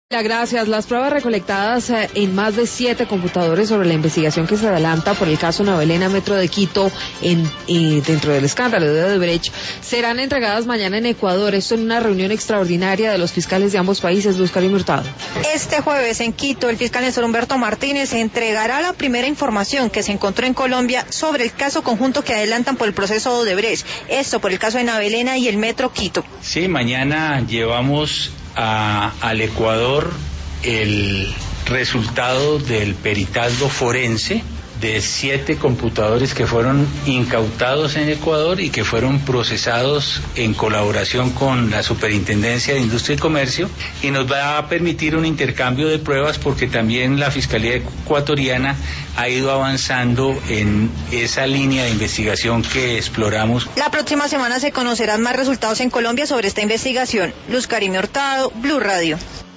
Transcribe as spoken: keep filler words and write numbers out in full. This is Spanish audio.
Gracias. Las pruebas recolectadas en más de siete computadores sobre la investigación que se adelanta por el caso Navalena Metro de Quito en, eh, dentro del escándalo de Odebrecht serán entregadas mañana en Ecuador. Esto en una reunión extraordinaria de los fiscales de ambos países. Luz Karim Hurtado. Este jueves en Quito, el fiscal Néstor Humberto Martínez entregará la primera información que se encontró en Colombia sobre el caso conjunto que adelantan por el proceso de Odebrecht. Esto por el caso de Navalena y el Metro Quito. Sí, mañana llevamos A, al Ecuador el resultado del peritazgo forense de siete computadores que fueron incautados en Ecuador y que fueron procesados en colaboración con la Superintendencia de Industria y Comercio, y nos va a permitir un intercambio de pruebas porque también la Fiscalía ecuatoriana ha ido avanzando en esa línea de investigación que exploramos. La próxima semana se conocerán más resultados en Colombia sobre esta investigación. Luz Karim Hurtado, Blue Radio.